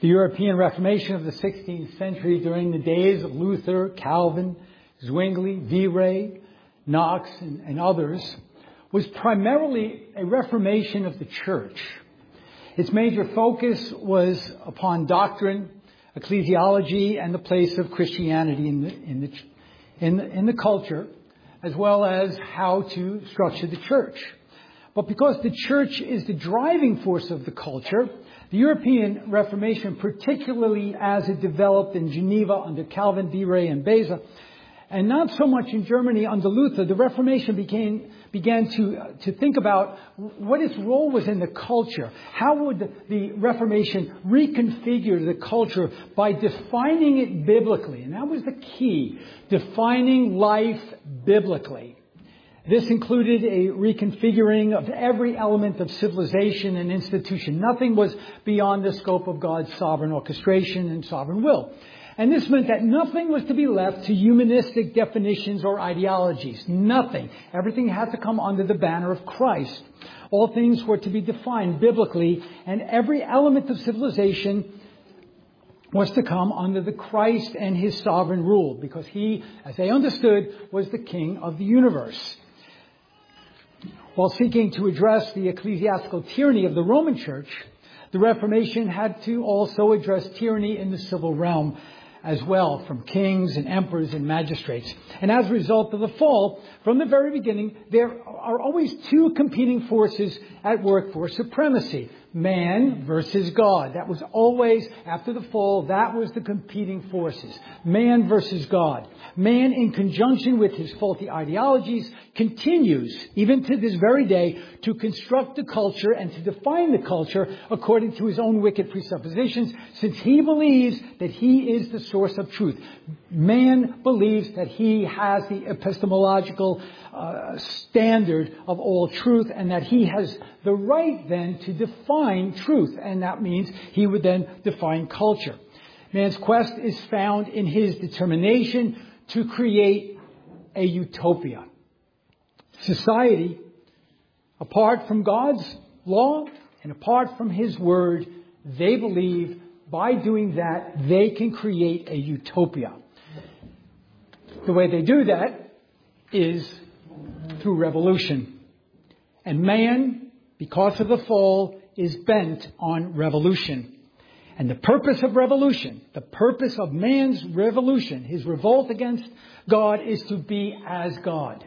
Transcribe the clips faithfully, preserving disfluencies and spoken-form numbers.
The European Reformation of the sixteenth century, during the days of Luther, Calvin, Zwingli, Viray, Knox, and, and others, was primarily a reformation of the church. Its major focus was upon doctrine, ecclesiology, and the place of Christianity in the, in the, in the, in the culture, as well as how to structure the church. But because the church is the driving force of the culture, the European Reformation, particularly as it developed in Geneva under Calvin, Viray, and Beza, and not so much in Germany under Luther, the Reformation began, began to, uh, to think about what its role was in the culture. How would the, the Reformation reconfigure the culture by defining it biblically? And that was the key, defining life biblically. This included a reconfiguring of every element of civilization and institution. Nothing was beyond the scope of God's sovereign orchestration and sovereign will. And this meant that nothing was to be left to humanistic definitions or ideologies. Nothing. Everything had to come under the banner of Christ. All things were to be defined biblically, and every element of civilization was to come under the Christ and his sovereign rule, because he, as they understood, was the king of the universe. While seeking to address the ecclesiastical tyranny of the Roman Church, the Reformation had to also address tyranny in the civil realm as well, from kings and emperors and magistrates. And as a result of the fall, from the very beginning, there are always two competing forces at work for supremacy. Man versus God. That was always, after the fall, that was the competing forces. Man versus God. Man, in conjunction with his faulty ideologies, continues, even to this very day, to construct the culture and to define the culture according to his own wicked presuppositions, since he believes that he is the source of truth. Man believes that he has the epistemological uh, standard of all truth, and that he has the right then to define truth, and that means he would then define culture. Man's quest is found in his determination to create a utopia. Society, apart from God's law and apart from his word, they believe by doing that they can create a utopia. The way they do that is through revolution. And man, because of the fall, is bent on revolution. And the purpose of revolution, the purpose of man's revolution, his revolt against God, is to be as God.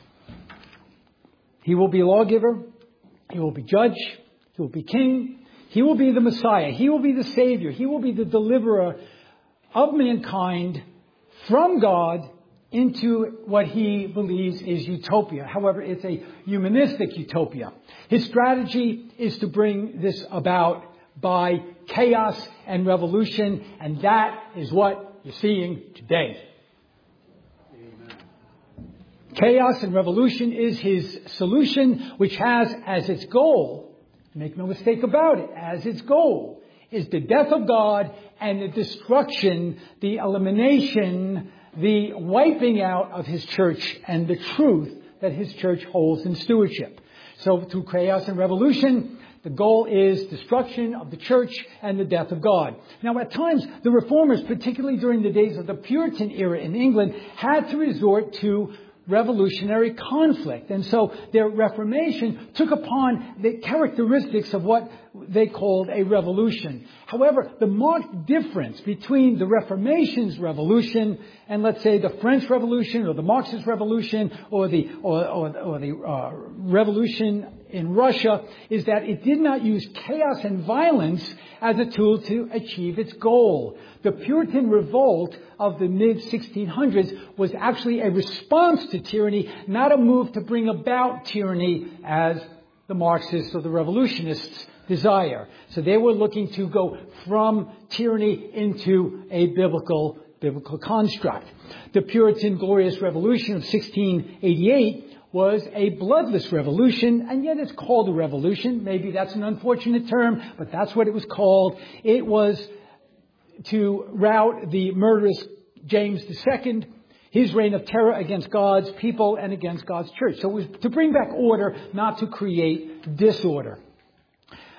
He will be lawgiver. He will be judge. He will be king. He will be the Messiah. He will be the Savior. He will be the deliverer of mankind from God into what he believes is utopia. However, it's a humanistic utopia. His strategy is to bring this about by chaos and revolution, and that is what you're seeing today. Amen. Chaos and revolution is his solution, which has as its goal, make no mistake about it, as its goal is the death of God and the destruction, the elimination, the wiping out of his church and the truth that his church holds in stewardship. So through chaos and revolution, the goal is destruction of the church and the death of God. Now, at times, the reformers, particularly during the days of the Puritan era in England, had to resort to revolutionary conflict. And so their Reformation took upon the characteristics of what they called a revolution. However, the marked difference between the Reformation's revolution and, let's say, the French Revolution or the Marxist Revolution or the or, or, or the uh, revolution in Russia is that it did not use chaos and violence as a tool to achieve its goal. The Puritan revolt of the mid sixteen hundreds was actually a response to tyranny, not a move to bring about tyranny as the Marxists or the revolutionists desire. So they were looking to go from tyranny into a biblical biblical construct. The Puritan Glorious Revolution of sixteen eighty-eight was a bloodless revolution, and yet it's called a revolution. Maybe that's an unfortunate term, but that's what it was called. It was to rout the murderous James the Second, his reign of terror against God's people and against God's church. So it was to bring back order, not to create disorder.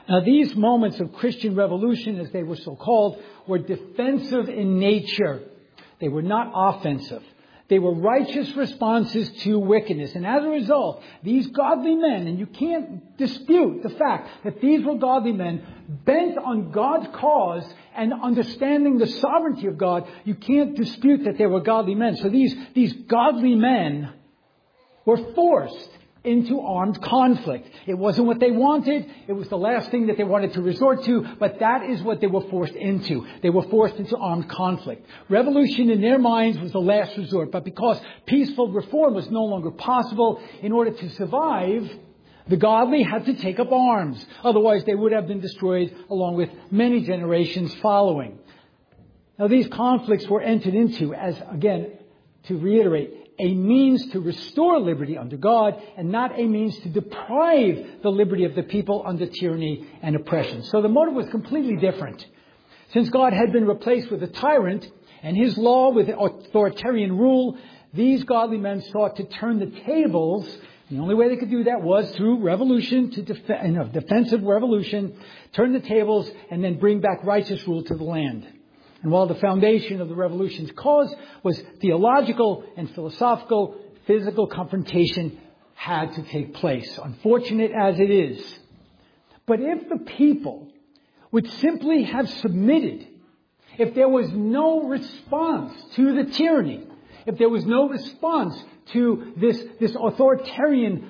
Now, these moments of Christian revolution, as they were so called, were defensive in nature. They were not offensive. They were righteous responses to wickedness. And as a result, these godly men, and you can't dispute the fact that these were godly men bent on God's cause and understanding the sovereignty of God, you can't dispute that they were godly men. So these, these godly men were forced into armed conflict. It wasn't what they wanted. It was the last thing that they wanted to resort to, but that is what they were forced into. They were forced into armed conflict. Revolution in their minds was the last resort, but because peaceful reform was no longer possible, in order to survive, the godly had to take up arms. Otherwise, they would have been destroyed along with many generations following. Now, these conflicts were entered into as, again, to reiterate, a means to restore liberty under God and not a means to deprive the liberty of the people under tyranny and oppression. So the motive was completely different. Since God had been replaced with a tyrant and his law with authoritarian rule, these godly men sought to turn the tables. The only way they could do that was through revolution, to def- you know, defensive revolution, turn the tables and then bring back righteous rule to the land. And while the foundation of the revolution's cause was theological and philosophical, physical confrontation had to take place, unfortunate as it is. But if the people would simply have submitted, if there was no response to the tyranny, if there was no response to this, this authoritarian,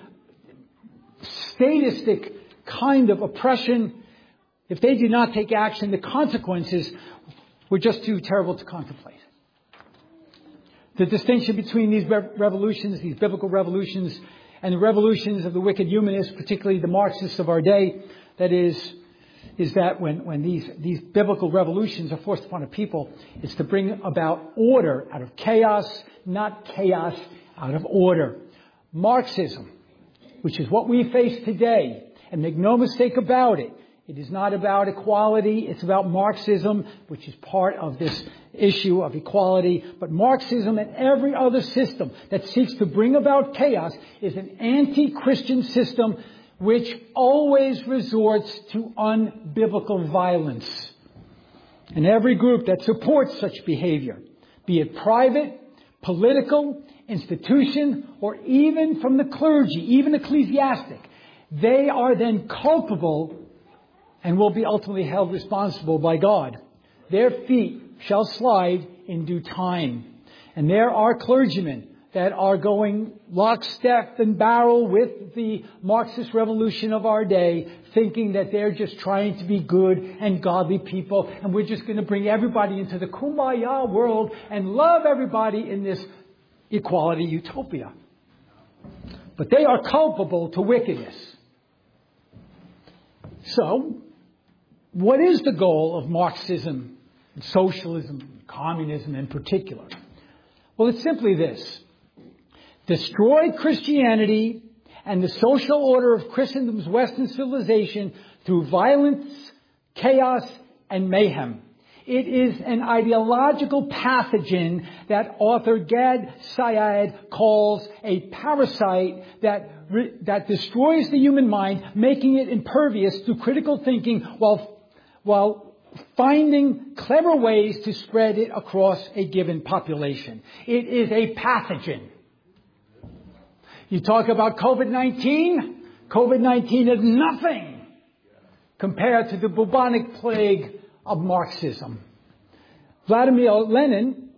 statistic kind of oppression, if they did not take action, the consequences were just too terrible to contemplate. The distinction between these revolutions, these biblical revolutions, and the revolutions of the wicked humanists, particularly the Marxists of our day, that is, is that when, when these, these biblical revolutions are forced upon a people, it's to bring about order out of chaos, not chaos out of order. Marxism, which is what we face today, and make no mistake about it, it is not about equality. It's about Marxism, which is part of this issue of equality. But Marxism and every other system that seeks to bring about chaos is an anti-Christian system which always resorts to unbiblical violence. And every group that supports such behavior, be it private, political, institution, or even from the clergy, even ecclesiastic, they are then culpable and will be ultimately held responsible by God. Their feet shall slide in due time. And there are clergymen that are going lockstep and barrel with the Marxist revolution of our day, thinking that they're just trying to be good and godly people, and we're just going to bring everybody into the kumbaya world and love everybody in this equality utopia. But they are culpable to wickedness. So, what is the goal of Marxism, and socialism, and communism in particular? Well, it's simply this. Destroy Christianity and the social order of Christendom's Western civilization through violence, chaos, and mayhem. It is an ideological pathogen that author Gad Saad calls a parasite that that destroys the human mind, making it impervious to critical thinking while while finding clever ways to spread it across a given population. It is a pathogen. You talk about COVID nineteen. COVID nineteen is nothing compared to the bubonic plague of Marxism. Vladimir Lenin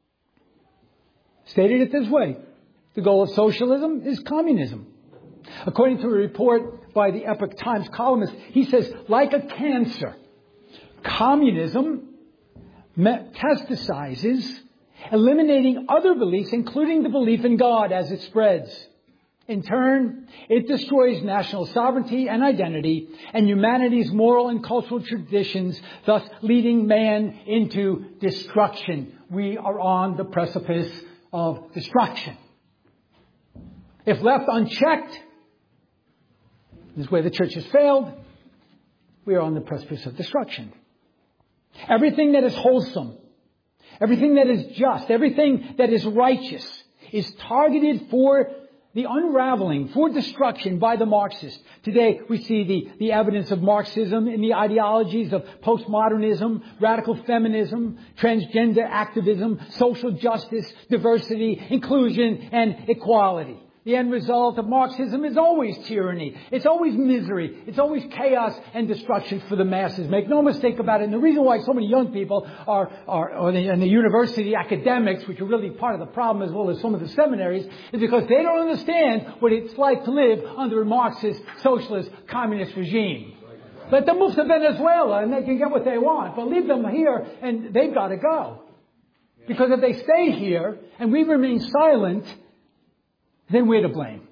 stated it this way. The goal of socialism is communism. According to a report by the Epoch Times columnist, he says, like a cancer, communism metastasizes, eliminating other beliefs, including the belief in God as it spreads. In turn, it destroys national sovereignty and identity and humanity's moral and cultural traditions, thus leading man into destruction. We are on the precipice of destruction. If left unchecked, this is where the church has failed, we are on the precipice of destruction. Everything that is wholesome, everything that is just, everything that is righteous is targeted for the unraveling for destruction by the Marxists. Today we see the, the evidence of Marxism in the ideologies of postmodernism, radical feminism, transgender activism, social justice, diversity, inclusion, and equality. The end result of Marxism is always tyranny. It's always misery. It's always chaos and destruction for the masses. Make no mistake about it. And the reason why so many young people are, are, are the, and the university academics, which are really part of the problem as well as some of the seminaries, is because they don't understand what it's like to live under a Marxist, socialist, communist regime. Let them move to Venezuela and they can get what they want. But leave them here and they've got to go. Because if they stay here and we remain silent, then we're to blame.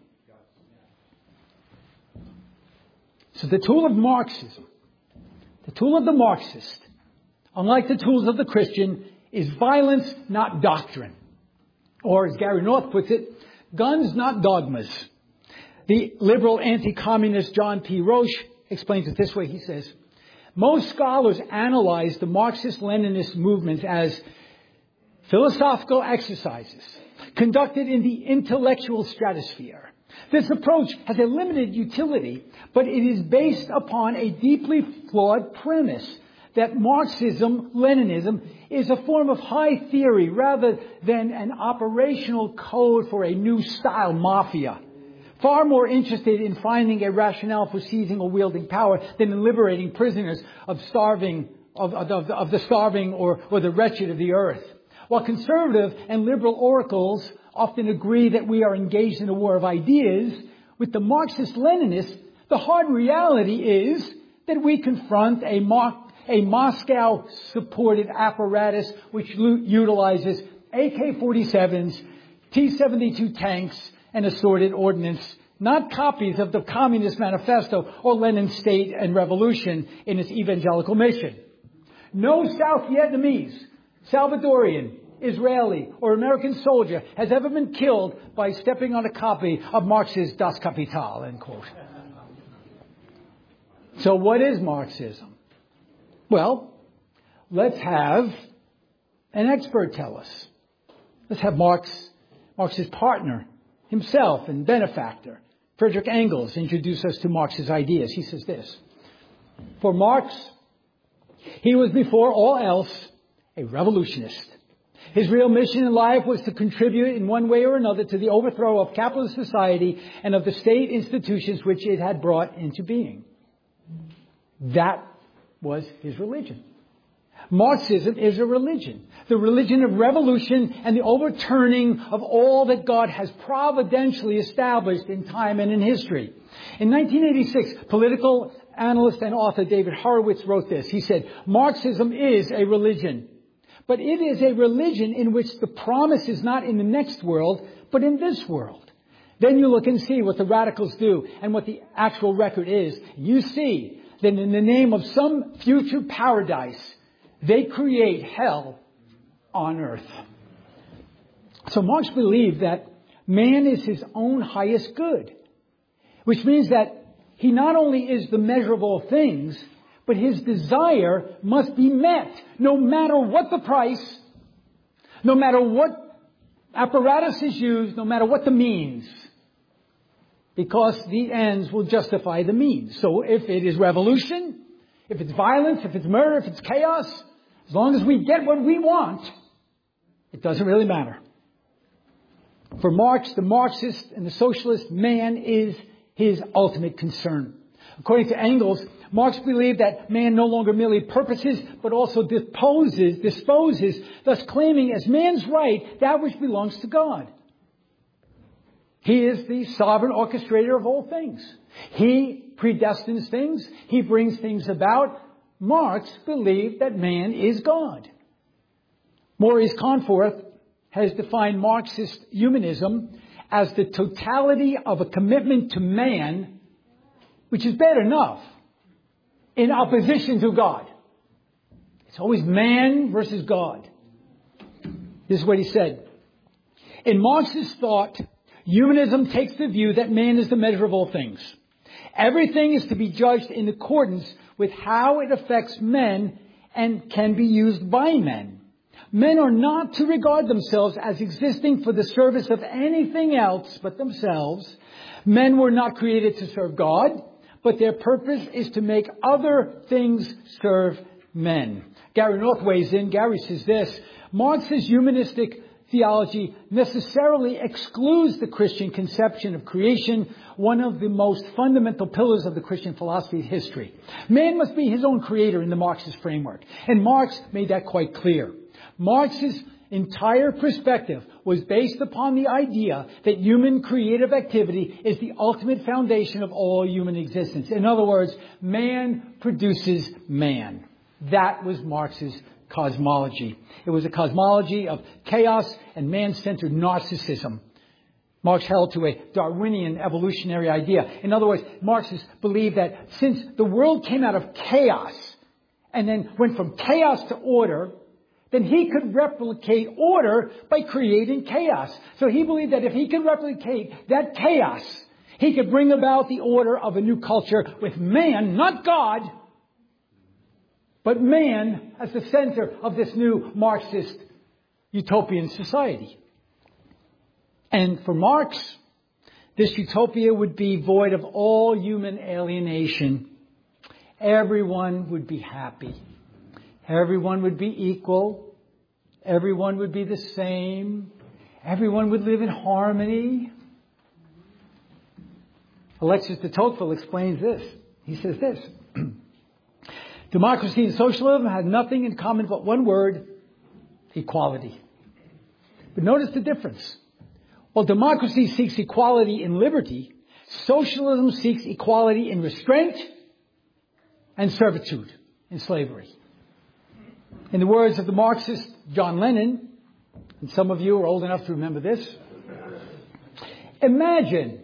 So the tool of Marxism, the tool of the Marxist, unlike the tools of the Christian, is violence, not doctrine. Or as Gary North puts it, guns, not dogmas. The liberal anti-communist John P. Roche explains it this way. He says, most scholars analyze the Marxist-Leninist movements as philosophical exercises conducted in the intellectual stratosphere. This approach has a limited utility, but it is based upon a deeply flawed premise that Marxism, Leninism, is a form of high theory rather than an operational code for a new style mafia. Far more interested in finding a rationale for seizing or wielding power than in liberating prisoners of starving, of, of, of the starving or, or the wretched of the earth. While conservative and liberal oracles often agree that we are engaged in a war of ideas, with the Marxist-Leninists, the hard reality is that we confront a, Mo- a Moscow-supported apparatus which lo- utilizes A K forty-sevens, T seventy-two tanks, and assorted ordnance, not copies of the Communist Manifesto or Lenin's State and Revolution in its evangelical mission. No South Vietnamese, Salvadorian, Israeli, or American soldier has ever been killed by stepping on a copy of Marx's Das Kapital, end quote. So what is Marxism? Well, let's have an expert tell us. Let's have Marx, Marx's partner, himself and benefactor, Friedrich Engels, introduce us to Marx's ideas. He says this: for Marx, he was before all else a revolutionist. His real mission in life was to contribute in one way or another to the overthrow of capitalist society and of the state institutions which it had brought into being. That was his religion. Marxism is a religion. The religion of revolution and the overturning of all that God has providentially established in time and in history. In nineteen eighty-six, political analyst and author David Horowitz wrote this. He said, Marxism is a religion. But it is a religion in which the promise is not in the next world, but in this world. Then you look and see what the radicals do and what the actual record is. You see that in the name of some future paradise, they create hell on earth. So Marx believed that man is his own highest good, which means that he not only is the measure of all things, but his desire must be met, no matter what the price, no matter what apparatus is used, no matter what the means, because the ends will justify the means. So if it is revolution, if it's violence, if it's murder, if it's chaos, as long as we get what we want, it doesn't really matter. For Marx, the Marxist and the socialist, man is his ultimate concern. According to Engels, Marx believed that man no longer merely purposes, but also disposes, disposes, thus claiming as man's right that which belongs to God. He is the sovereign orchestrator of all things. He predestines things. He brings things about. Marx believed that man is God. Maurice Conforth has defined Marxist humanism as the totality of a commitment to man, which is bad enough, in opposition to God. It's always man versus God. This is what he said. In Marxist thought, humanism takes the view that man is the measure of all things. Everything is to be judged in accordance with how it affects men and can be used by men. Men are not to regard themselves as existing for the service of anything else but themselves. Men were not created to serve God, but their purpose is to make other things serve men. Gary North weighs in. Gary says this: Marx's humanistic theology necessarily excludes the Christian conception of creation, one of the most fundamental pillars of the Christian philosophy of history. Man must be his own creator in the Marxist framework, and Marx made that quite clear. Marx's entire perspective was based upon the idea that human creative activity is the ultimate foundation of all human existence. In other words, man produces man. That was Marx's cosmology. It was a cosmology of chaos and man-centered narcissism. Marx held to a Darwinian evolutionary idea. In other words, Marxists believed that since the world came out of chaos and then went from chaos to order, then he could replicate order by creating chaos. So he believed that if he could replicate that chaos, he could bring about the order of a new culture with man, not God, but man as the center of this new Marxist utopian society. And for Marx, this utopia would be void of all human alienation. Everyone would be happy. Everyone would be equal. Everyone would be the same. Everyone would live in harmony. Alexis de Tocqueville explains this. He says this: democracy and socialism have nothing in common but one word: equality. But notice the difference. While democracy seeks equality in liberty, socialism seeks equality in restraint and servitude, in slavery. In the words of the Marxist John Lennon, and some of you are old enough to remember this, imagine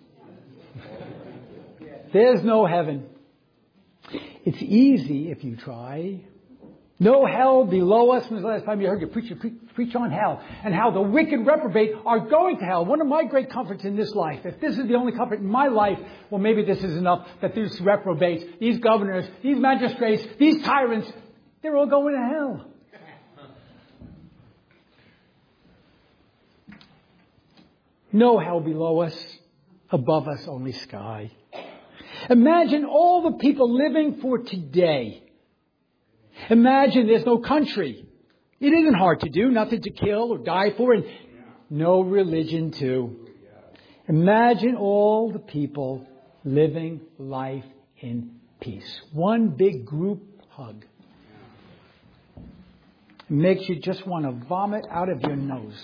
there's no heaven. It's easy if you try. No hell below us. When was the last time you heard your preacher pre- preach on hell? And how the wicked reprobate are going to hell. One of my great comforts in this life, if this is the only comfort in my life, well, maybe this is enough, that these reprobates, these governors, these magistrates, these tyrants, they're all going to hell. No hell below us, above us only sky. Imagine all the people living for today. Imagine there's no country. It isn't hard to do, nothing to kill or die for, and no religion too. Imagine all the people living life in peace. One big group hug. It makes you just want to vomit out of your nose.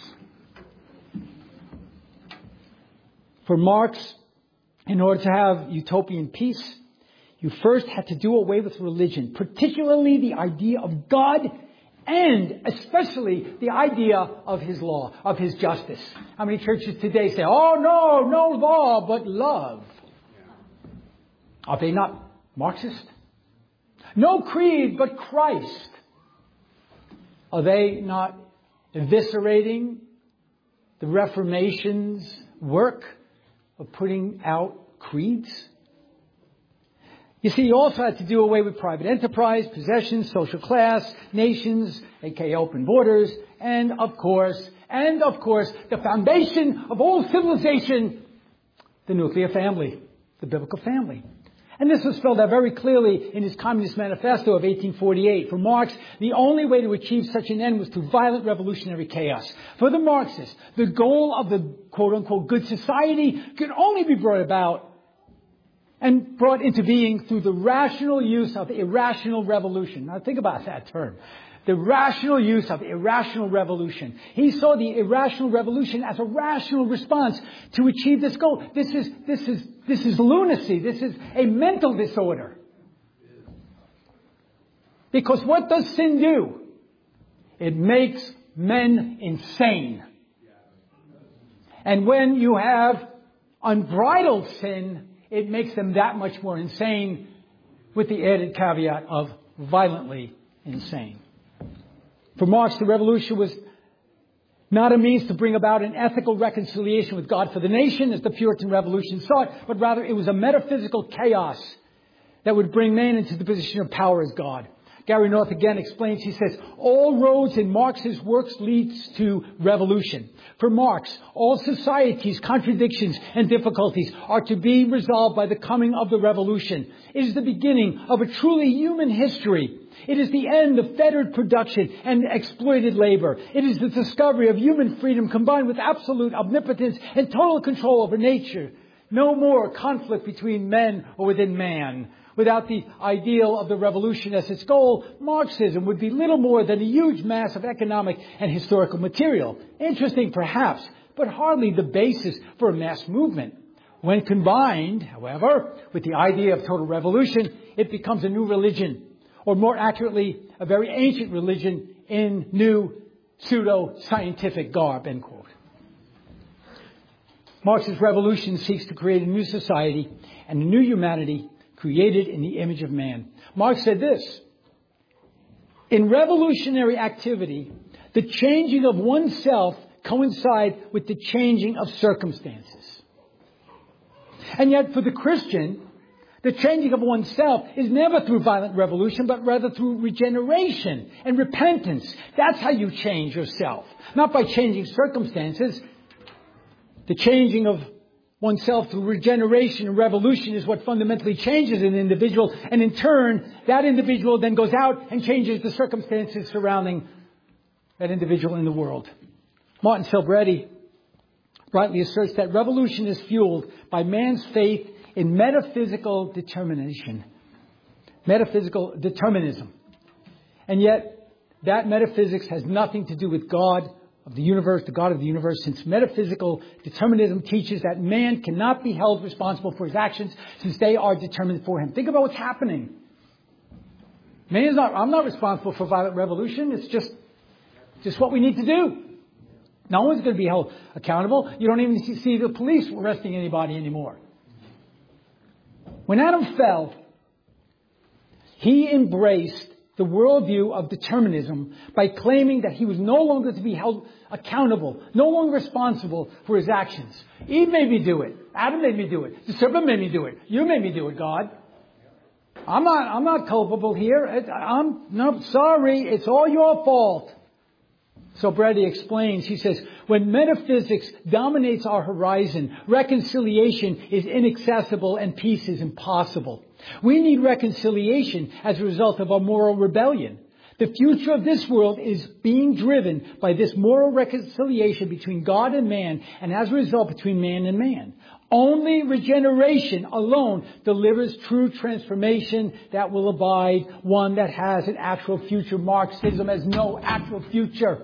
For Marx, in order to have utopian peace, you first had to do away with religion, particularly the idea of God and especially the idea of his law, of his justice. How many churches today say, oh, no, no law but love? Are they not Marxist? No creed but Christ. Are they not eviscerating the Reformation's work of putting out creeds? You see, you also had to do away with private enterprise, possessions, social class, nations, aka open borders, and of course, and of course, the foundation of all civilization, the nuclear family, the biblical family. And this was spelled out very clearly in his Communist Manifesto of eighteen forty-eight. For Marx, the only way to achieve such an end was through violent revolutionary chaos. For the Marxists, the goal of the quote-unquote good society could only be brought about and brought into being through the rational use of irrational revolution. Now think about that term. The rational use of irrational revolution. He saw the irrational revolution as a rational response to achieve this goal. This is, this is, this is lunacy. This is a mental disorder. Because what does sin do? It makes men insane. And when you have unbridled sin, it makes them that much more insane, with the added caveat of violently insane. For Marx, the revolution was not a means to bring about an ethical reconciliation with God for the nation, as the Puritan Revolution sought, but rather it was a metaphysical chaos that would bring man into the position of power as God. Gary North again explains, he says, all roads in Marx's works leads to revolution. For Marx, all society's contradictions and difficulties are to be resolved by the coming of the revolution. It is the beginning of a truly human history. It is the end of fettered production and exploited labor. It is the discovery of human freedom combined with absolute omnipotence and total control over nature. No more conflict between men or within man. Without the ideal of the revolution as its goal, Marxism would be little more than a huge mass of economic and historical material. Interesting, perhaps, but hardly the basis for a mass movement. When combined, however, with the idea of total revolution, it becomes a new religion, or more accurately, a very ancient religion in new pseudo-scientific garb, end quote. Marx's revolution seeks to create a new society and a new humanity created in the image of man. Marx said this: in revolutionary activity, the changing of oneself coincides with the changing of circumstances. And yet for the Christian, the changing of oneself is never through violent revolution, but rather through regeneration and repentance. That's how you change yourself. Not by changing circumstances. The changing of oneself through regeneration and revolution is what fundamentally changes an individual. And in turn, that individual then goes out and changes the circumstances surrounding that individual in the world. Martin Selbrede rightly asserts that revolution is fueled by man's faith in metaphysical determination. Metaphysical determinism. And yet, that metaphysics has nothing to do with God of the universe, the God of the universe, since metaphysical determinism teaches that man cannot be held responsible for his actions since they are determined for him. Think about what's happening. Man is not, I'm not responsible for violent revolution. It's just, just what we need to do. No one's going to be held accountable. You don't even see the police arresting anybody anymore. When Adam fell, he embraced the worldview of determinism by claiming that he was no longer to be held accountable, no longer responsible for his actions. Eve made me do it. Adam made me do it. The serpent made me do it. You made me do it, God. I'm not, I'm not culpable here. It, I'm, no, sorry. It's all your fault. So Brady explains, he says, when metaphysics dominates our horizon, reconciliation is inaccessible and peace is impossible. We need reconciliation as a result of our moral rebellion. The future of this world is being driven by this moral reconciliation between God and man, and as a result between man and man. Only regeneration alone delivers true transformation that will abide, one that has an actual future. Marxism has no actual future.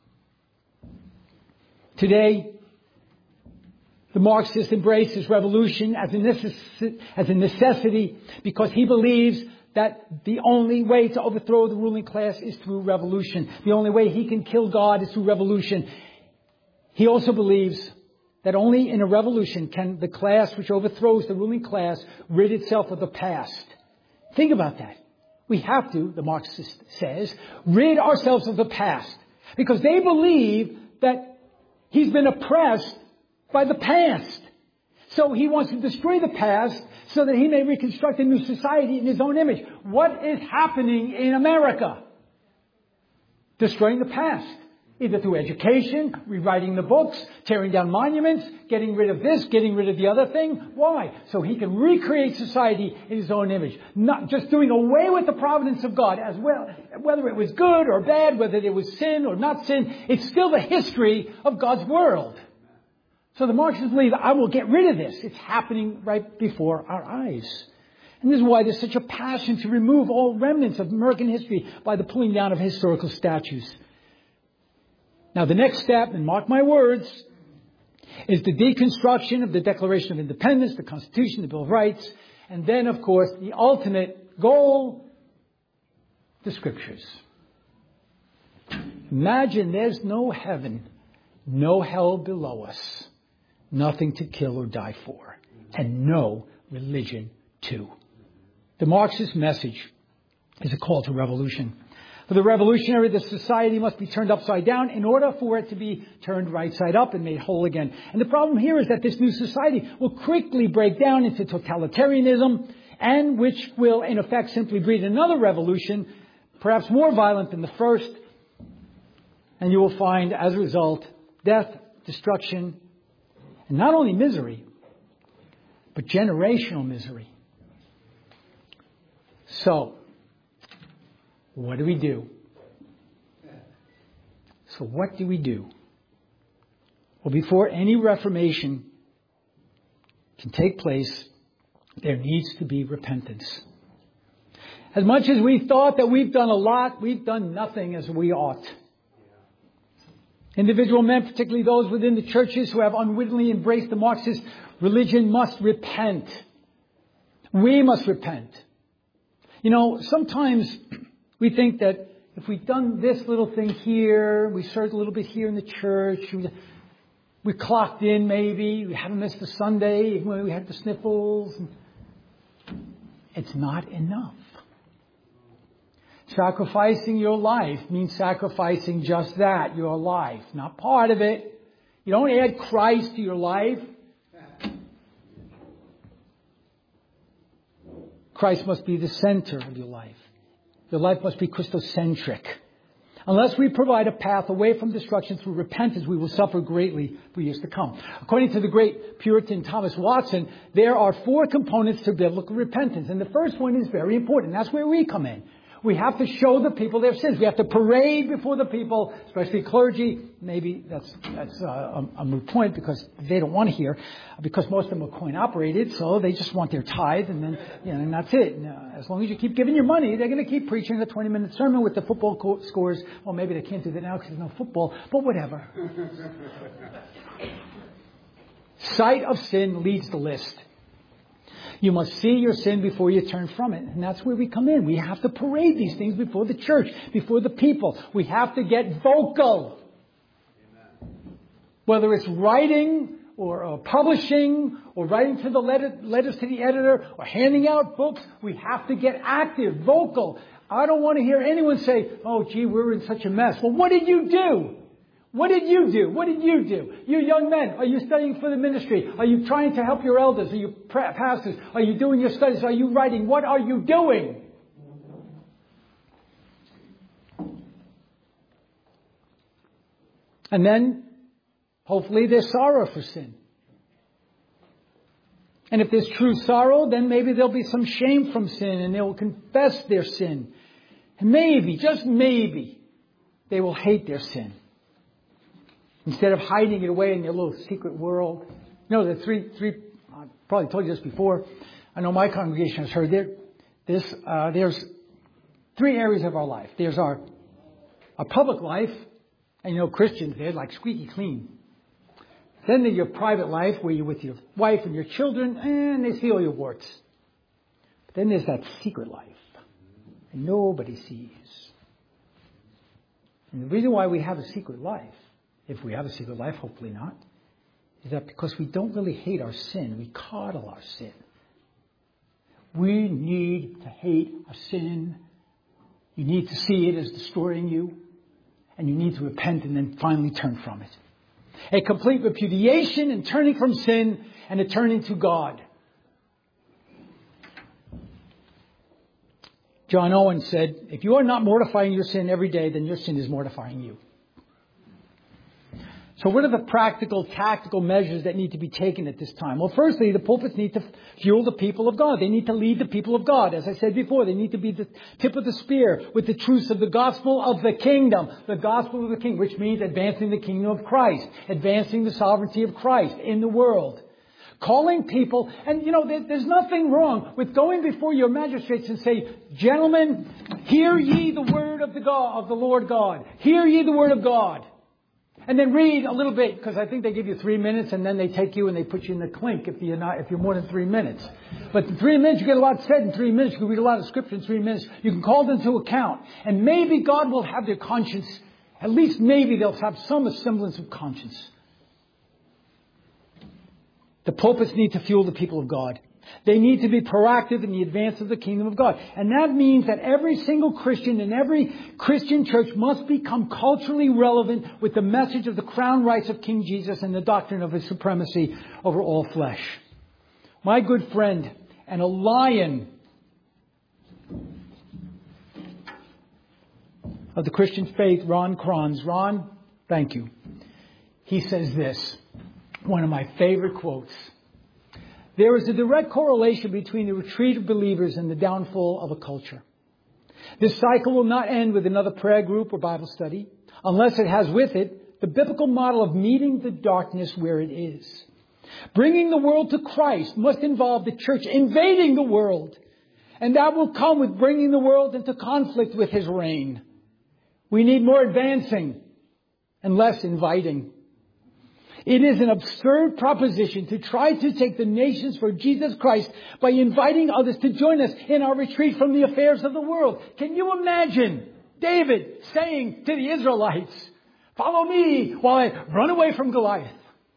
Today, the Marxist embraces revolution as a, necess- as a necessity because he believes that the only way to overthrow the ruling class is through revolution. The only way he can kill God is through revolution. He also believes that only in a revolution can the class which overthrows the ruling class rid itself of the past. Think about that. We have to, the Marxist says, rid ourselves of the past. Because they believe that he's been oppressed by the past. So he wants to destroy the past so that he may reconstruct a new society in his own image. What is happening in America? Destroying the past. Either through education, rewriting the books, tearing down monuments, getting rid of this, getting rid of the other thing. Why? So he can recreate society in his own image. Not just doing away with the providence of God as well. Whether it was good or bad, whether it was sin or not sin, it's still the history of God's world. So the Marxists believe, I will get rid of this. It's happening right before our eyes. And this is why there's such a passion to remove all remnants of American history by the pulling down of historical statues. Now, the next step, and mark my words, is the deconstruction of the Declaration of Independence, the Constitution, the Bill of Rights, and then, of course, the ultimate goal, the Scriptures. Imagine there's no heaven, no hell below us, nothing to kill or die for, and no religion too. The Marxist message is a call to revolution. For the revolutionary, the society must be turned upside down in order for it to be turned right side up and made whole again. And the problem here is that this new society will quickly break down into totalitarianism, and which will in effect simply breed another revolution, perhaps more violent than the first. And you will find, as a result, death, destruction, and not only misery, but generational misery. So, what do we do? So what do we do? Well, before any reformation can take place, there needs to be repentance. As much as we thought that we've done a lot, we've done nothing as we ought. Individual men, particularly those within the churches who have unwittingly embraced the Marxist religion, must repent. We must repent. You know, sometimes we think that if we've done this little thing here, we served a little bit here in the church, we, we clocked in maybe, we haven't missed a Sunday, even when we had the sniffles. It's not enough. Sacrificing your life means sacrificing just that, your life, not part of it. You don't add Christ to your life. Christ must be the center of your life. Your life must be Christocentric. Unless we provide a path away from destruction through repentance, we will suffer greatly for years to come. According to the great Puritan Thomas Watson, there are four components to biblical repentance. And the first one is very important. That's where we come in. We have to show the people their sins. We have to parade before the people, especially clergy. Maybe that's that's uh, a, a moot point because they don't want to hear, because most of them are coin operated, so they just want their tithe, and then you know, and that's it. And, uh, as long as you keep giving your money, they're going to keep preaching a twenty minute sermon with the football co- scores. Well, maybe they can't do that now because there's no football, but whatever. Sight of sin leads the list. You must see your sin before you turn from it. And that's where we come in. We have to parade these things before the church, before the people. We have to get vocal. Amen. Whether it's writing or uh, publishing or writing to the letter, letters to the editor or handing out books, we have to get active, vocal. I don't want to hear anyone say, oh, gee, we're in such a mess. Well, what did you do? What did you do? What did you do? You young men, are you studying for the ministry? Are you trying to help your elders? Are you pastors? Are you doing your studies? Are you writing? What are you doing? And then, hopefully, there's sorrow for sin. And if there's true sorrow, then maybe there'll be some shame from sin and they will confess their sin. And maybe, just maybe, they will hate their sin. Instead of hiding it away in their little secret world. You know, the three, three, I probably told you this before. I know my congregation has heard there. This, uh, there's three areas of our life. There's our, our public life. And you know, Christians, they're like squeaky clean. Then there's your private life where you're with your wife and your children and they see all your warts. But then there's that secret life. And nobody sees. And the reason why we have a secret life, if we have a secret life, hopefully not, is that because we don't really hate our sin. We coddle our sin. We need to hate our sin. You need to see it as destroying you. And you need to repent and then finally turn from it. A complete repudiation and turning from sin and a turning to God. John Owen said, if you are not mortifying your sin every day, then your sin is mortifying you. So what are the practical, tactical measures that need to be taken at this time? Well, firstly, the pulpits need to fuel the people of God. They need to lead the people of God. As I said before, they need to be the tip of the spear with the truths of the gospel of the kingdom. The gospel of the kingdom, which means advancing the kingdom of Christ, advancing the sovereignty of Christ in the world. Calling people, and you know, there, there's nothing wrong with going before your magistrates and say, gentlemen, hear ye the word of the God, of the Lord God. Hear ye the word of God. And then read a little bit, because I think they give you three minutes, and then they take you and they put you in the clink if you're not, if you're more than three minutes. But in three minutes, you get a lot said in three minutes. You can read a lot of scripture in three minutes. You can call them to account. And maybe God will have their conscience, at least maybe they'll have some semblance of conscience. The pulpits need to fuel the people of God. They need to be proactive in the advance of the kingdom of God. And that means that every single Christian and every Christian church must become culturally relevant with the message of the crown rights of King Jesus and the doctrine of his supremacy over all flesh. My good friend and a lion of the Christian faith, Ron Kranz. Ron, thank you. He says this, one of my favorite quotes. There is a direct correlation between the retreat of believers and the downfall of a culture. This cycle will not end with another prayer group or Bible study, unless it has with it the biblical model of meeting the darkness where it is. Bringing the world to Christ must involve the church invading the world. And that will come with bringing the world into conflict with His reign. We need more advancing and less inviting. It is an absurd proposition to try to take the nations for Jesus Christ by inviting others to join us in our retreat from the affairs of the world. Can you imagine David saying to the Israelites, follow me while I run away from Goliath?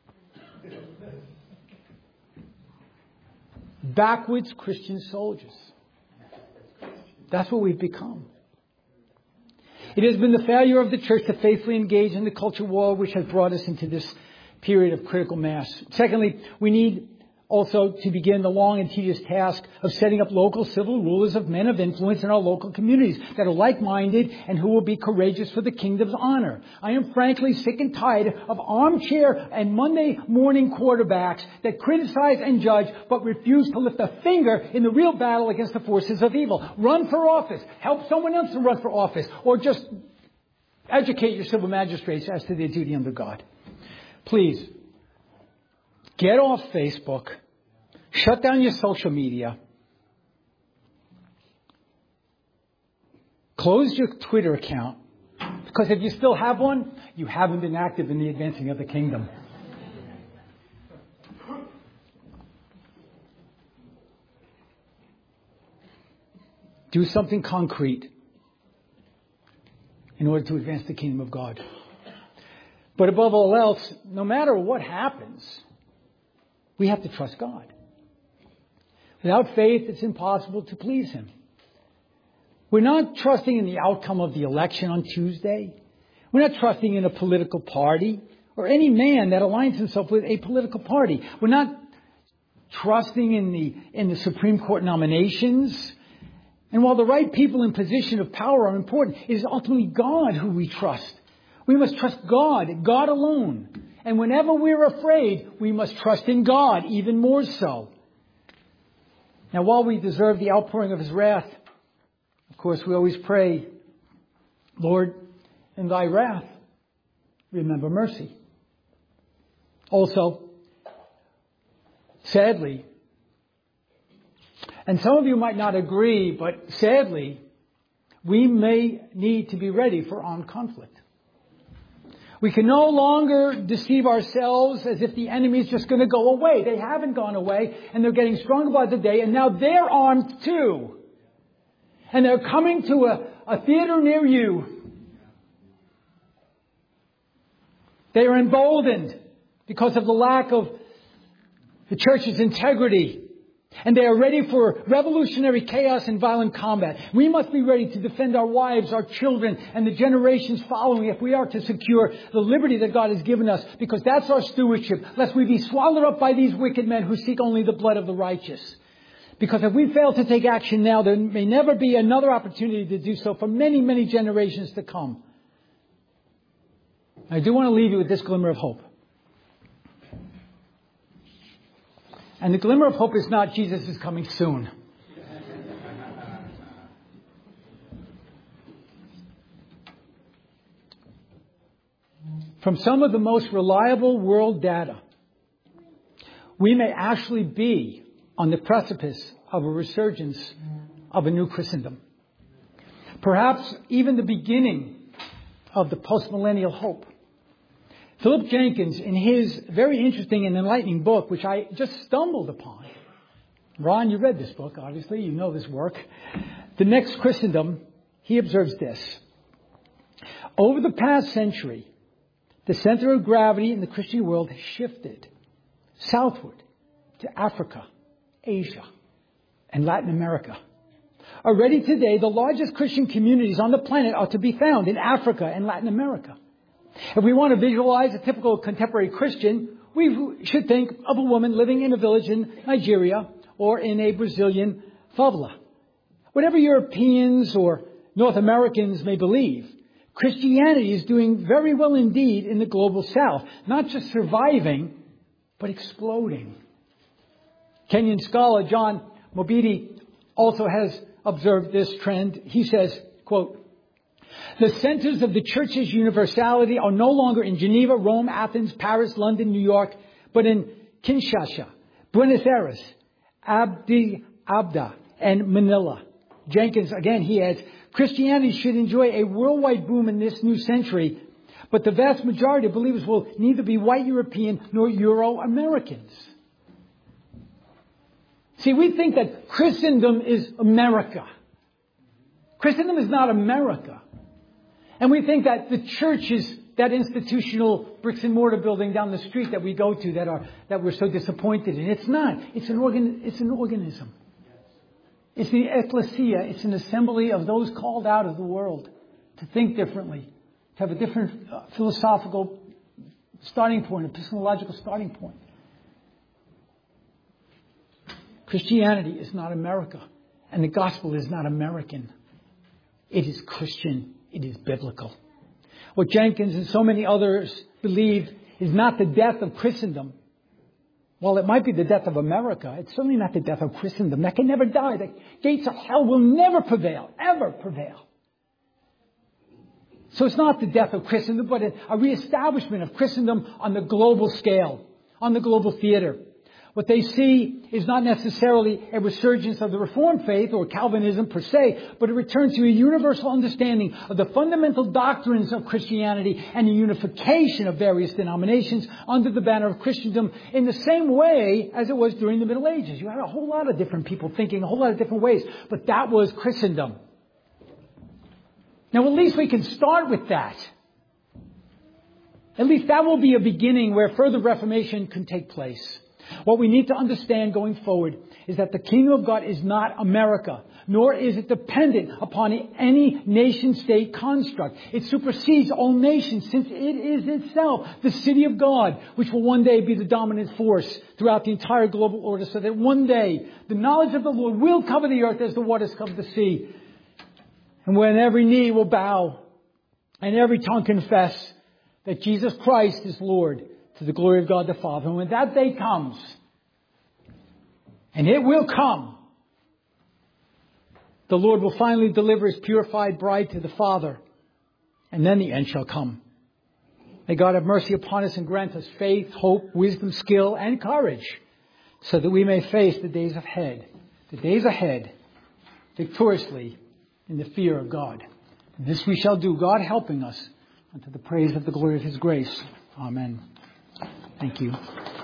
Backwards Christian soldiers. That's what we've become. It has been the failure of the church to faithfully engage in the culture war which has brought us into this period of critical mass. Secondly, we need also to begin the long and tedious task of setting up local civil rulers of men of influence in our local communities that are like-minded and who will be courageous for the kingdom's honor. I am frankly sick and tired of armchair and Monday morning quarterbacks that criticize and judge but refuse to lift a finger in the real battle against the forces of evil. Run for office. Help someone else to run for office. Or just educate your civil magistrates as to their duty under God. Please, get off Facebook. Shut down your social media. Close your Twitter account. Because if you still have one, you haven't been active in the advancing of the kingdom. Do something concrete in order to advance the kingdom of God. But above all else, no matter what happens, we have to trust God. Without faith, it's impossible to please Him. We're not trusting in the outcome of the election on Tuesday. We're not trusting in a political party or any man that aligns himself with a political party. We're not trusting in the, in the Supreme Court nominations. And while the right people in position of power are important, it is ultimately God who we trust. We must trust God, God alone. And whenever we're afraid, we must trust in God even more so. Now, while we deserve the outpouring of His wrath, of course, we always pray, Lord, in Thy wrath, remember mercy. Also, sadly, and some of you might not agree, but sadly, we may need to be ready for armed conflict. We can no longer deceive ourselves as if the enemy is just going to go away. They haven't gone away, and they're getting stronger by the day, and now they're armed too. And they're coming to a, a theater near you. They are emboldened because of the lack of the church's integrity. And they are ready for revolutionary chaos and violent combat. We must be ready to defend our wives, our children, and the generations following if we are to secure the liberty that God has given us, because that's our stewardship, lest we be swallowed up by these wicked men who seek only the blood of the righteous. Because if we fail to take action now, there may never be another opportunity to do so for many, many generations to come. I do want to leave you with this glimmer of hope. And the glimmer of hope is not Jesus is coming soon. From some of the most reliable world data, we may actually be on the precipice of a resurgence of a new Christendom. Perhaps even the beginning of the postmillennial hope. Philip Jenkins, in his very interesting and enlightening book, which I just stumbled upon. Ron, you read this book, obviously. You know this work. The Next Christendom, he observes this. Over the past century, the center of gravity in the Christian world has shifted southward to Africa, Asia, and Latin America. Already today, the largest Christian communities on the planet are to be found in Africa and Latin America. If we want to visualize a typical contemporary Christian, we should think of a woman living in a village in Nigeria or in a Brazilian favela. Whatever Europeans or North Americans may believe, Christianity is doing very well indeed in the global south. Not just surviving, but exploding. Kenyan scholar John Mobidi also has observed this trend. He says, quote, "The centers of the church's universality are no longer in Geneva, Rome, Athens, Paris, London, New York, but in Kinshasa, Buenos Aires, Abdi Abda, and Manila." Jenkins, again, he adds, "Christianity should enjoy a worldwide boom in this new century, but the vast majority of believers will neither be white European nor Euro-Americans." See, we think that Christendom is America. Christendom is not America. And we think that the church is that institutional bricks and mortar building down the street that we go to that are that we're so disappointed in. It's not. It's an organ. It's an organism. It's the ecclesia. It's an assembly of those called out of the world to think differently, to have a different uh, philosophical starting point, epistemological starting point. Christianity is not America, and the gospel is not American. It is Christian. It is biblical. What Jenkins and so many others believe is not the death of Christendom. While it might be the death of America, it's certainly not the death of Christendom. That can never die. The gates of hell will never prevail, ever prevail. So it's not the death of Christendom, but a reestablishment of Christendom on the global scale, on the global theater. What they see is not necessarily a resurgence of the Reformed faith or Calvinism per se, but a return to a universal understanding of the fundamental doctrines of Christianity and a unification of various denominations under the banner of Christendom in the same way as it was during the Middle Ages. You had a whole lot of different people thinking a whole lot of different ways, but that was Christendom. Now, at least we can start with that. At least that will be a beginning where further reformation can take place. What we need to understand going forward is that the kingdom of God is not America, nor is it dependent upon any nation-state construct. It supersedes all nations, since it is itself the city of God, which will one day be the dominant force throughout the entire global order, so that one day the knowledge of the Lord will cover the earth as the waters cover the sea. And when every knee will bow and every tongue confess that Jesus Christ is Lord, to the glory of God the Father. And when that day comes, and it will come, the Lord will finally deliver His purified bride to the Father. And then the end shall come. May God have mercy upon us and grant us faith, hope, wisdom, skill, and courage, so that we may face the days ahead, the days ahead, victoriously in the fear of God. And this we shall do, God helping us, unto the praise of the glory of His grace. Amen. Thank you.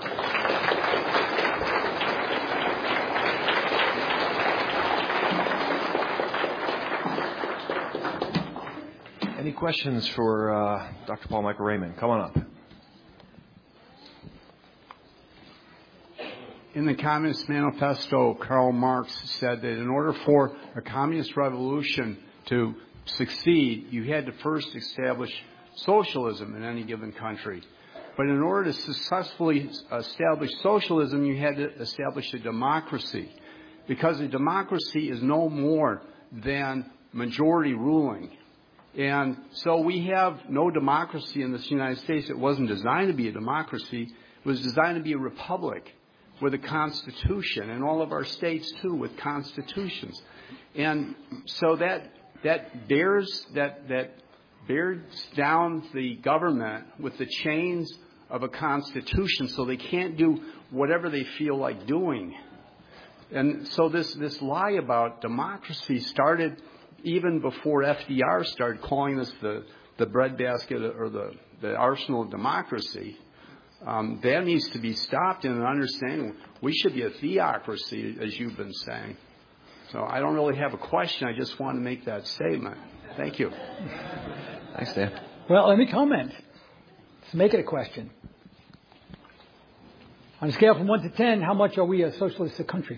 Any questions for uh, Doctor Paul Michael Raymond? Come on up. In the Communist Manifesto, Karl Marx said that in order for a communist revolution to succeed, you had to first establish socialism in any given country. But in order to successfully establish socialism, you had to establish a democracy. Because a democracy is no more than majority ruling. And so we have no democracy in this United States. It wasn't designed to be a democracy. It was designed to be a republic with a constitution, and all of our states, too, with constitutions. And so that that bears that that bears down the government with the chains of a constitution, so they can't do whatever they feel like doing. And so this, this lie about democracy started even before F D R started calling this the, the breadbasket or the, the arsenal of democracy. Um, that needs to be stopped in an understanding. We should be a theocracy, as you've been saying. So I don't really have a question. I just want to make that statement. Thank you. Thanks, Dan. Well, let me comment. Let's make it a question. On a scale from one to ten, how much are we a socialist country?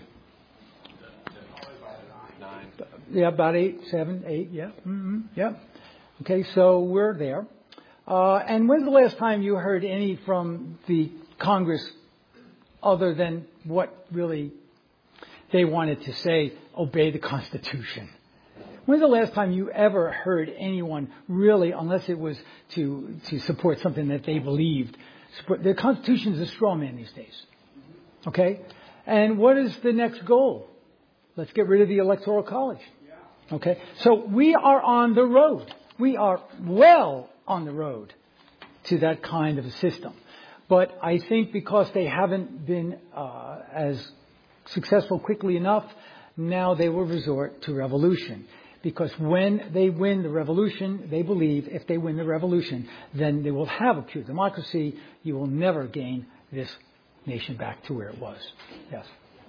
Nine. Yeah, about eight, seven, eight, yeah. Mm-hmm. Yeah. Okay, so we're there. Uh, and when's the last time you heard any from the Congress other than what really they wanted to say, obey the Constitution? When's the last time you ever heard anyone really, unless it was to to support something that they believed? Support, the Constitution is a straw man these days. Okay? And what is the next goal? Let's get rid of the Electoral College. Okay? So we are on the road. We are well on the road to that kind of a system. But I think because they haven't been uh, as successful quickly enough, now they will resort to revolution. Because when they win the revolution, they believe if they win the revolution, then they will have a pure democracy. You will never gain this nation back to where it was. Yes.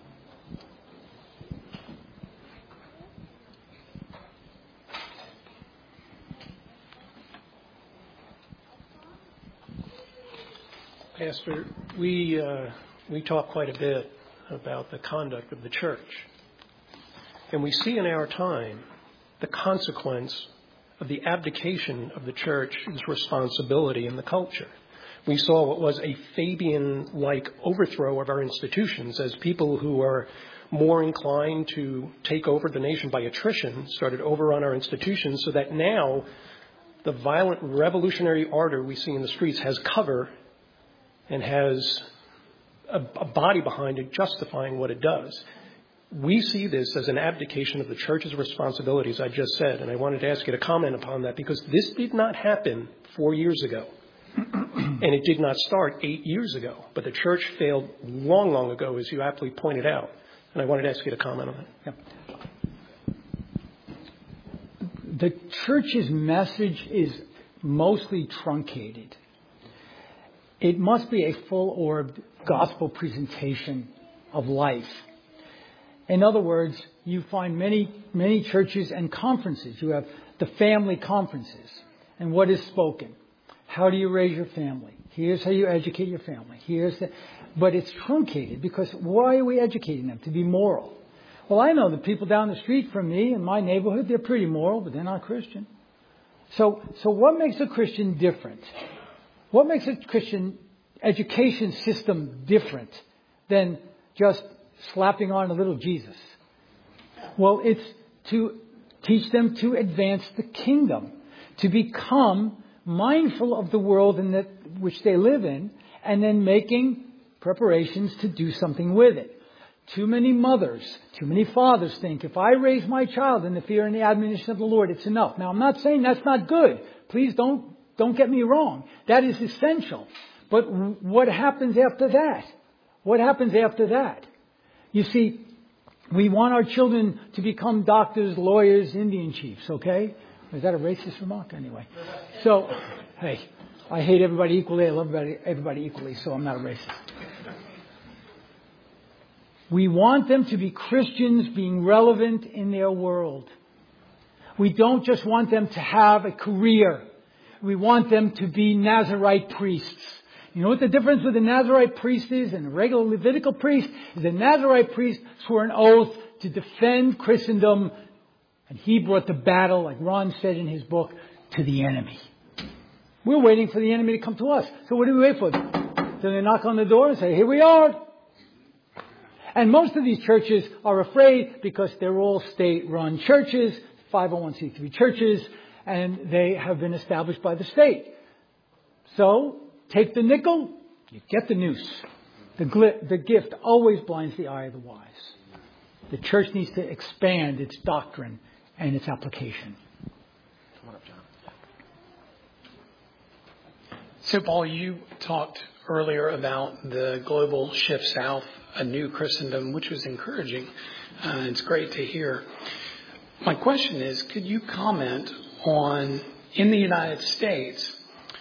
Pastor, we uh, we talk quite a bit about the conduct of the church. And we see in our time the consequence of the abdication of the church's responsibility in the culture. We saw what was a Fabian-like overthrow of our institutions as people who are more inclined to take over the nation by attrition started overrun our institutions, so that now the violent revolutionary ardor we see in the streets has cover and has a, a body behind it justifying what it does. We see this as an abdication of the church's responsibilities, I just said, and I wanted to ask you to comment upon that, because this did not happen four years ago, and it did not start eight years ago, but the church failed long, long ago, as you aptly pointed out, and I wanted to ask you to comment on that. Yeah. The church's message is mostly truncated. It must be a full-orbed gospel presentation of life. In other words, you find many, many churches and conferences. You have the family conferences. And what is spoken? How do you raise your family? Here's how you educate your family. Here's the, but it's truncated, because why are we educating them? To be moral. Well, I know the people down the street from me in my neighborhood, they're pretty moral, but they're not Christian. So, so what makes a Christian different? What makes a Christian education system different than just slapping on a little Jesus? Well, it's to teach them to advance the kingdom, to become mindful of the world in that which they live in, and then making preparations to do something with it. Too many mothers, too many fathers think, if I raise my child in the fear and the admonition of the Lord, it's enough. Now, I'm not saying that's not good. Please don't don't get me wrong. That is essential. But what happens after that? What happens after that? You see, we want our children to become doctors, lawyers, Indian chiefs, okay? Is that a racist remark? Anyway. So, hey, I hate everybody equally. I love everybody, everybody equally, so I'm not a racist. We want them to be Christians being relevant in their world. We don't just want them to have a career. We want them to be Nazirite priests. You know what the difference with a Nazirite priest is and a regular Levitical priest? Is a Nazirite priest swore an oath to defend Christendom, and he brought the battle, like Ron said in his book, to the enemy. We're waiting for the enemy to come to us. So what do we wait for? So they knock on the door and say, here we are. And most of these churches are afraid because they're all state-run churches, five oh one c three churches, and they have been established by the state. So, take the nickel, you get the noose. The, gl- the gift always blinds the eye of the wise. The church needs to expand its doctrine and its application. Come on up, John. So, Paul, you talked earlier about the global shift south, a new Christendom, which was encouraging. Uh, it's great to hear. My question is, could you comment on, in the United States,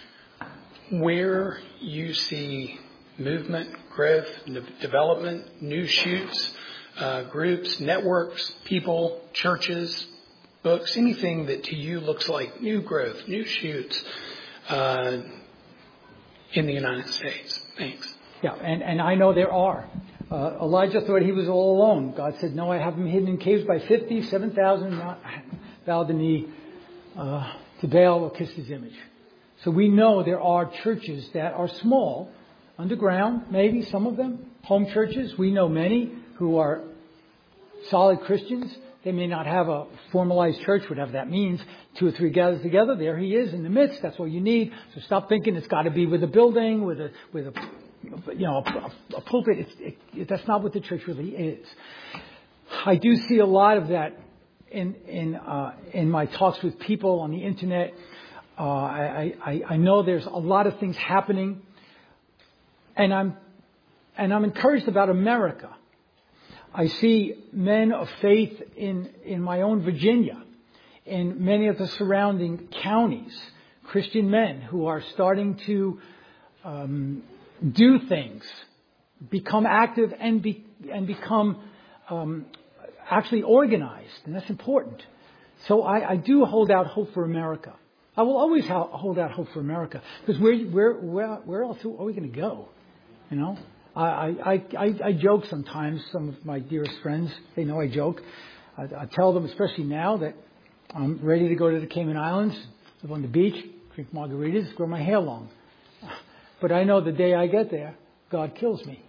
where you see movement, growth, development, new shoots, uh, groups, networks, people, churches, books, anything that to you looks like new growth, new shoots uh, in the United States? Thanks. Yeah, and, and I know there are. Uh, Elijah thought he was all alone. God said, no, I have him hidden in caves by fifty, seven thousand bowed the knee uh, to Baal or kissed his image. So we know there are churches that are small, underground, maybe some of them, home churches. We know many who are solid Christians They may not have a formalized church, whatever that means. Two or three gathered together. There he is in the midst. That's all you need. So stop thinking it's got to be with a building, with a with a you know a, a pulpit. It's, it, it, that's not what the church really is. I do see a lot of that in in uh, in my talks with people on the internet. Uh, I, I I know there's a lot of things happening, and I'm and I'm encouraged about America. I see men of faith in, in my own Virginia, in many of the surrounding counties, Christian men who are starting to um, do things, become active and be, and become um, actually organized, and that's important. So I, I do hold out hope for America. I will always hold out hope for America, because where where where where else are we going to go? You know. I, I, I, I joke sometimes. Some of my dearest friends, they know I joke. I, I tell them, especially now, that I'm ready to go to the Cayman Islands, live on the beach, drink margaritas, grow my hair long. But I know the day I get there, God kills me.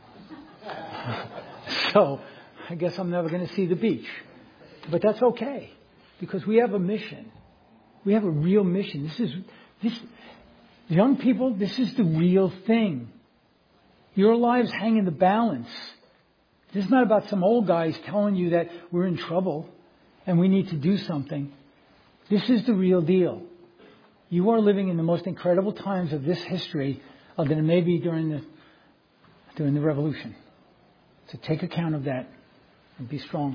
So I guess I'm never going to see the beach. But that's okay, because we have a mission. We have a real mission. This is this young people. This is the real thing. Your lives hang in the balance. This is not about some old guys telling you that we're in trouble and we need to do something. This is the real deal. You are living in the most incredible times of this history, other than maybe during the during the revolution. So take account of that and be strong.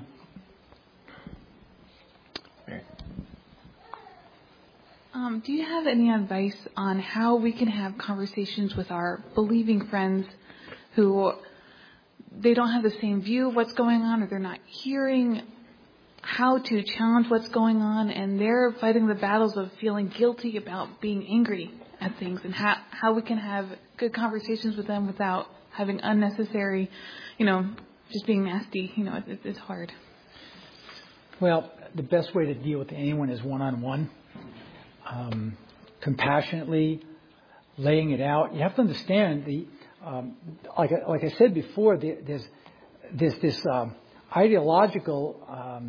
Um, do you have any advice on how we can have conversations with our believing friends who they don't have the same view of what's going on, or they're not hearing how to challenge what's going on, and they're fighting the battles of feeling guilty about being angry at things, and how, how we can have good conversations with them without having unnecessary, you know, just being nasty. You know, it, it's hard. Well, the best way to deal with anyone is one-on-one. Um, compassionately laying it out. You have to understand the, um, like, I, like I said before, the, there's, there's this um, ideological um,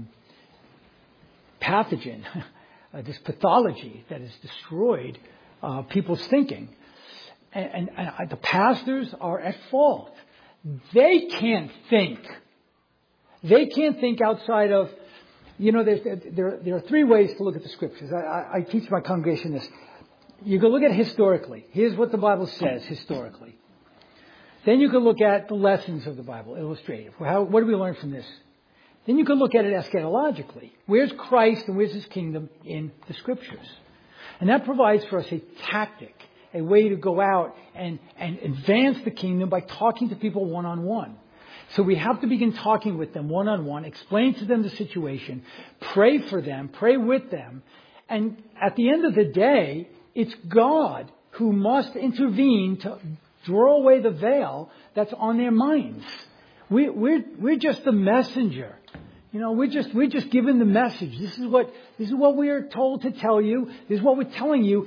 pathogen, uh, this pathology that has destroyed uh, people's thinking. And, and, and the pastors are at fault. They can't think. They can't think outside of. You know, there, there, there are three ways to look at the Scriptures. I, I, I teach my congregation this. You can look at it historically. Here's what the Bible says historically. Then you can look at the lessons of the Bible, illustrative. How, what do we learn from this? Then you can look at it eschatologically. Where's Christ and where's His kingdom in the Scriptures? And that provides for us a tactic, a way to go out and, and advance the kingdom by talking to people one-on-one. So we have to begin talking with them one-on-one, explain to them the situation, pray for them, pray with them. And at the end of the day, it's God who must intervene to draw away the veil that's on their minds. We, we're, we're just the messenger. You know, we're just, we're just giving the message. This is what, this is what we are told to tell you. This is what we're telling you.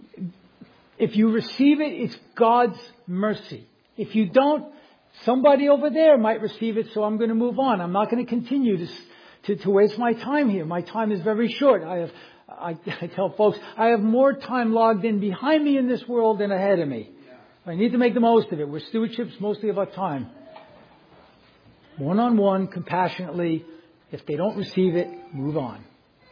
If you receive it, it's God's mercy. If you don't, somebody over there might receive it, so I'm going to move on. I'm not going to continue to, to, to waste my time here. My time is very short. I have, I, I tell folks, I have more time logged in behind me in this world than ahead of me. I need to make the most of it. We're stewardships mostly of our time. One-on-one, compassionately. If they don't receive it, move on.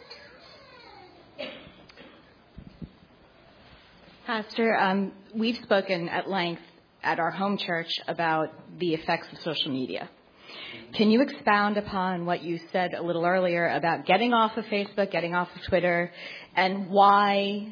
Pastor, um, we've spoken at length at our home church about the effects of social media. Can you expound upon what you said a little earlier about getting off of Facebook, getting off of Twitter, and why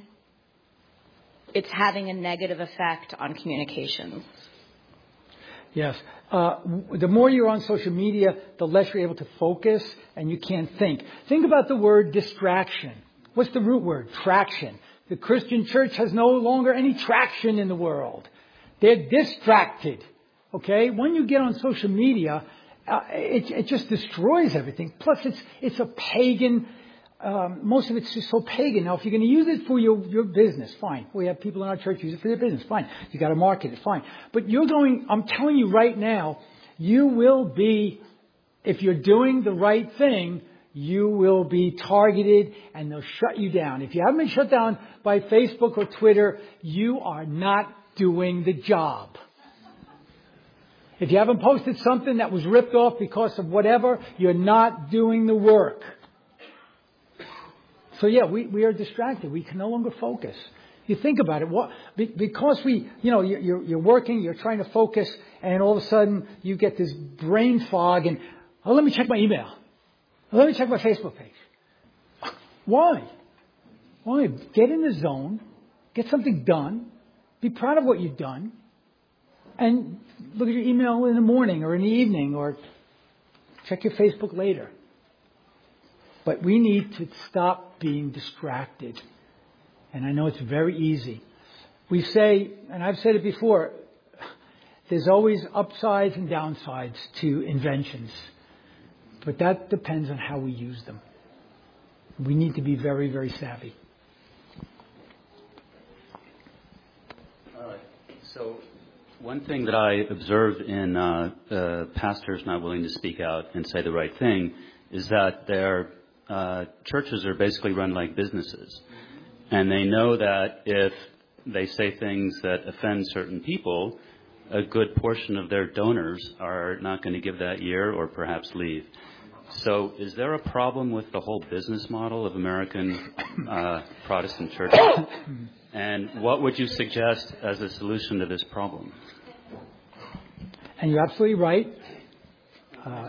it's having a negative effect on communications? Yes. Uh, the more you're on social media, the less you're able to focus and you can't think. Think about the word distraction. What's the root word? Traction. The Christian church has no longer any traction in the world. They're distracted. Okay? When you get on social media, uh, it, it just destroys everything. Plus, it's it's a pagan. Um, most of it's just so pagan. Now, if you're going to use it for your, your business, fine. We have people in our church use it for their business, fine. You got to market it, fine. But you're going. I'm telling you right now, you will be, if you're doing the right thing, you will be targeted and they'll shut you down. If you haven't been shut down by Facebook or Twitter, you are not doing the job. If you haven't posted something that was ripped off because of whatever, you're not doing the work. So yeah, we, we are distracted. We can no longer focus. You think about it. What, because we, you know, you're, you're working, you're trying to focus, and all of a sudden you get this brain fog and, oh, let me check my email. Oh, let me check my Facebook page. Why? Why? Get in the zone. Get something done. Be proud of what you've done. And look at your email in the morning or in the evening or check your Facebook later. But we need to stop being distracted. And I know it's very easy. We say, and I've said it before, there's always upsides and downsides to inventions. But that depends on how we use them. We need to be very, very savvy. All right. So one thing that I observe in uh, uh, pastors not willing to speak out and say the right thing is that their uh, churches are basically run like businesses. And they know that if they say things that offend certain people, a good portion of their donors are not going to give that year or perhaps leave. So is there a problem with the whole business model of American uh, Protestant churches? And what would you suggest as a solution to this problem? And you're absolutely right. Uh,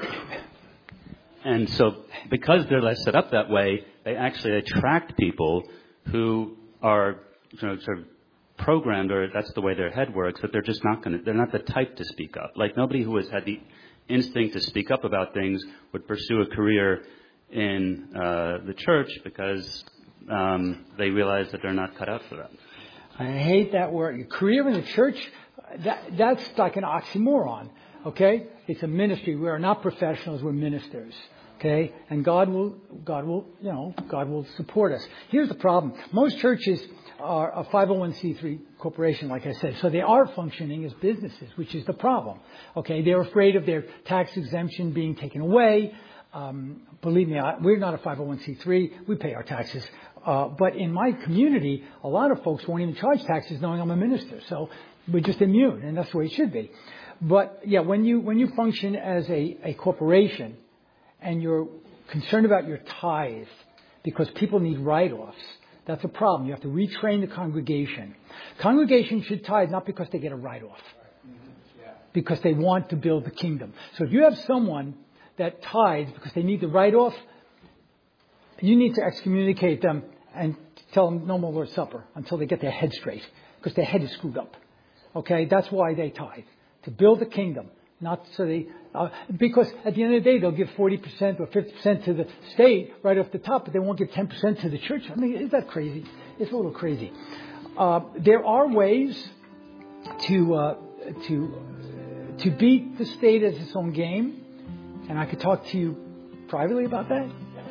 and so because they're set up that way, they actually attract people who are, you know, sort of programmed, or that's the way their head works, that they're just not going to, they're not the type to speak up. Like nobody who has had the instinct to speak up about things would pursue a career in uh, the church because um, they realize that they're not cut out for that. I hate that word. Career in the church, that, that's like an oxymoron, okay? It's a ministry. We are not professionals, we're ministers. Okay, and God will, God will, you know, God will support us. Here's the problem: most churches are a five oh one c three corporation, like I said, so they are functioning as businesses, which is the problem. Okay, they're afraid of their tax exemption being taken away. Um, believe me, I, we're not a five oh one c three. We pay our taxes, uh, but in my community, a lot of folks won't even charge taxes, knowing I'm a minister. So we're just immune, and that's the way it should be. But yeah, when you when you function as a, a corporation, and you're concerned about your tithe because people need write-offs, that's a problem. You have to retrain the congregation. Congregation should tithe not because they get a write-off, because they want to build the kingdom. So if you have someone that tithes because they need the write-off, you need to excommunicate them and tell them no more Lord's Supper until they get their head straight, because their head is screwed up. Okay, that's why they tithe, to build the kingdom. Not so they, uh, because at the end of the day, they'll give forty percent or fifty percent to the state right off the top, but they won't give ten percent to the church. I mean, is that crazy? It's a little crazy. Uh, there are ways to, uh, to, to beat the state as its own game. And I could talk to you privately about that.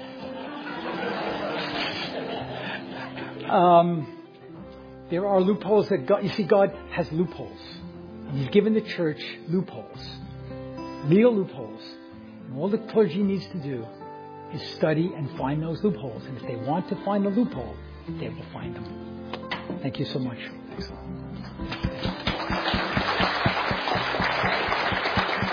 Um, there are loopholes that God, you see, God has loopholes. He's given the church loopholes, legal loopholes. And all the clergy needs to do is study and find those loopholes. And if they want to find a loophole, they will find them. Thank you so much. Excellent.